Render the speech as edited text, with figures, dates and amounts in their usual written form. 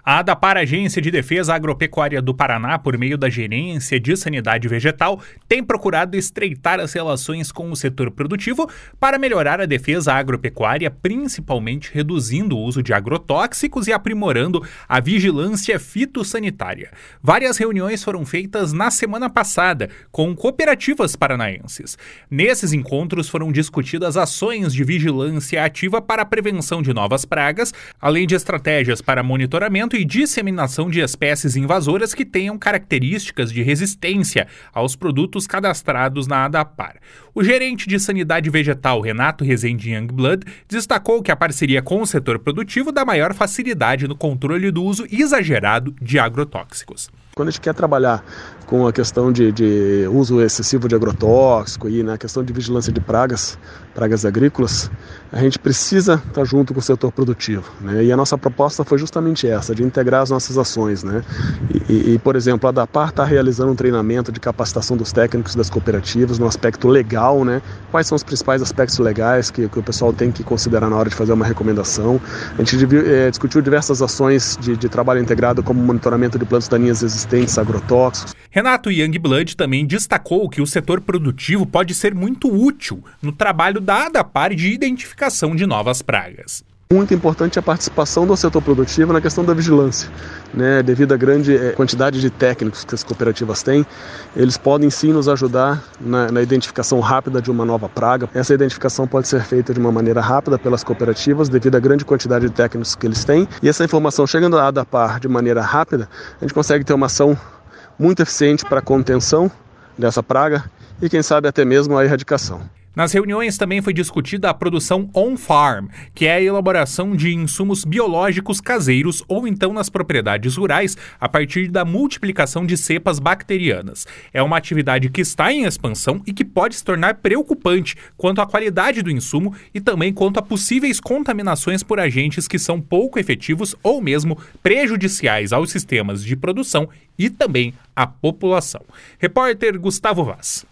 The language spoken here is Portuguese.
A ADAPAR, Agência de Defesa Agropecuária do Paraná, por meio da Gerência de Sanidade Vegetal, tem procurado estreitar as relações com o setor produtivo para melhorar a defesa agropecuária, principalmente reduzindo o uso de agrotóxicos e aprimorando a vigilância fitossanitária. Várias reuniões foram feitas na semana passada com cooperativas paranaenses. Nesses encontros foram discutidas ações de vigilância ativa para a prevenção de novas pragas, além de estratégias para monitoramento e disseminação de espécies invasoras que tenham características de resistência aos produtos cadastrados na ADAPAR. O gerente de Sanidade Vegetal, Renato Rezende Youngblood, destacou que a parceria com o setor produtivo dá maior facilidade no controle do uso exagerado de agrotóxicos. Quando a gente quer trabalhar com a questão de uso excessivo de agrotóxico e na questão de vigilância de pragas agrícolas, a gente precisa estar junto com o setor produtivo, né? E a nossa proposta foi justamente essa, de integrar as nossas ações, né? Por exemplo, a ADAPAR está realizando um treinamento de capacitação dos técnicos das cooperativas no aspecto legal, né? Quais são os principais aspectos legais que o pessoal tem que considerar na hora de fazer uma recomendação. A gente discutiu diversas ações de trabalho integrado, como monitoramento de plantas daninhas resistentes a agrotóxicos. Renato Youngblood também destacou que o setor produtivo pode ser muito útil no trabalho da ADAPAR de identificação de novas pragas. Muito importante a participação do setor produtivo na questão da vigilância, né? Devido à grande quantidade de técnicos que as cooperativas têm, eles podem sim nos ajudar na identificação rápida de uma nova praga. Essa identificação pode ser feita de uma maneira rápida pelas cooperativas, devido à grande quantidade de técnicos que eles têm. E essa informação chegando à ADAPAR de maneira rápida, a gente consegue ter uma ação muito eficiente para a contenção dessa praga e, quem sabe, até mesmo a erradicação. Nas reuniões também foi discutida a produção on-farm, que é a elaboração de insumos biológicos caseiros ou então nas propriedades rurais a partir da multiplicação de cepas bacterianas. É uma atividade que está em expansão e que pode se tornar preocupante quanto à qualidade do insumo e também quanto a possíveis contaminações por agentes que são pouco efetivos ou mesmo prejudiciais aos sistemas de produção e também à população. Repórter Gustavo Vaz.